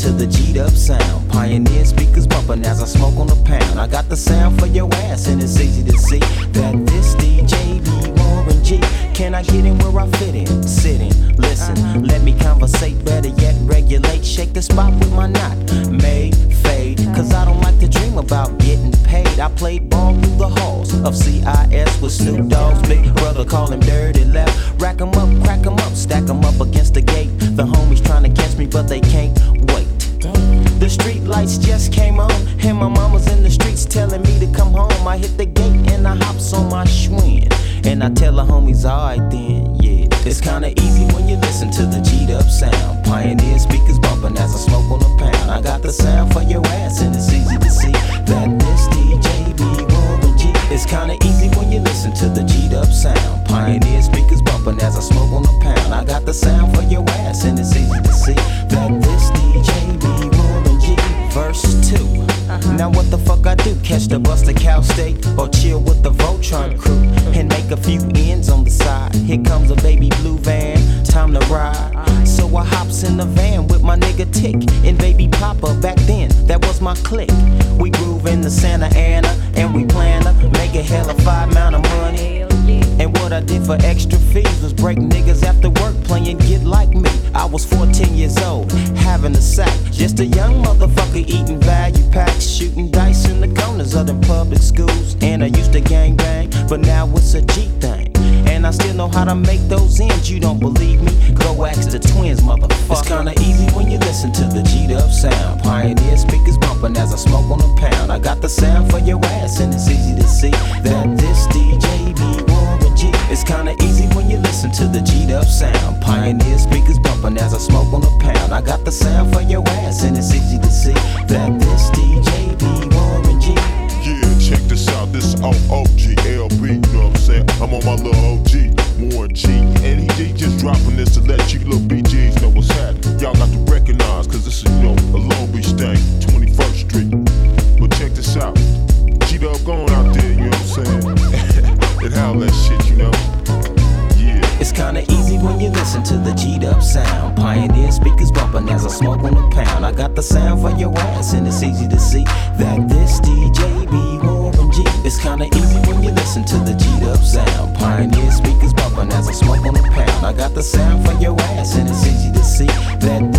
to the G'd up sound. Pioneer speakers bumping as I smoke on the pound. I got the sound for your ass and it's easy to see that this DJ be Warren G. Can I get in where I fit in? Sit in, listen, let me conversate, better yet regulate. Shake the spot with my knot, made, fade. Cause I don't like to dream about getting paid. I played ball through the halls of CIS with Snoop Dogg's big brother, call him Dirty Left. Rack 'em up, crack 'em up, stack 'em up against the gate. The homies trying to catch me but they can't wait. The street lights just came on, and my mama's in the streets telling me to come home. I hit the gate and I hops on my Schwinn, and I tell the homies, alright then, yeah. It's kinda easy when you listen to the G'd up sound. Pioneer speakers bumping as I smoke on the pound. I got the sound for your ass and it's easy to see that this DJ be Warren G. It's kinda easy when you listen to the G'd up sound. Pioneer speakers bumping as I smoke on the pound. I got the sound for your ass and it's easy to see that this DJ be Warren G. Verse 2. Now what the fuck I do? Catch the bus to Cal State or chill with the Voltron crew and make a few ends on the side. Here comes a baby blue van, time to ride. So I hops in the van with my nigga Tick and baby Papa. Back then, that was my clique. We groove in the Santa Ana and we plan to make a hell of a amount of money. And what I did for extra fees was break niggas after work playing Get Like Me. I was 14 years old, having a sack. Just a young motherfucker eating value packs, shooting dice in the corners of them public schools. And I used to gang bang, but now it's a G thing. And I still know how to make those ends. You don't believe me? Go ask the twins, motherfucker. It's kinda easy when you listen to the G'd up sound. Pioneer speakers bumping as I smoke on the pound. I got the sound for your ass and it's easy to see that this DJ be Warren G. It's kinda easy when you listen to the G'd up sound. Pioneer speakers bumping as I smoke on the pound. I got the sound for your ass and it's easy to see that this DJ be Warren G. Yeah, check this out, this is OOGLB, you know what I'm saying? I'm on my little OG, Warren G. And he just dropping this to let you little BGs know what's happening. Y'all got to recognize, cause this is, you know, a Long Beach thing, 21st Street. But check this out, G-Dub going out there, you know what I'm saying? And how that shit, you know? Yeah. It's kinda easy when you listen to the G'd up sound. Pioneer speakers bumping as I smoke on the pound. I got the sound for your ass and it's easy to see that this DJ be Warren G. It's kinda easy when you listen to the G'd up sound. Pioneer speakers bumping as I smoke on the pound. I got the sound for your ass and it's easy to see that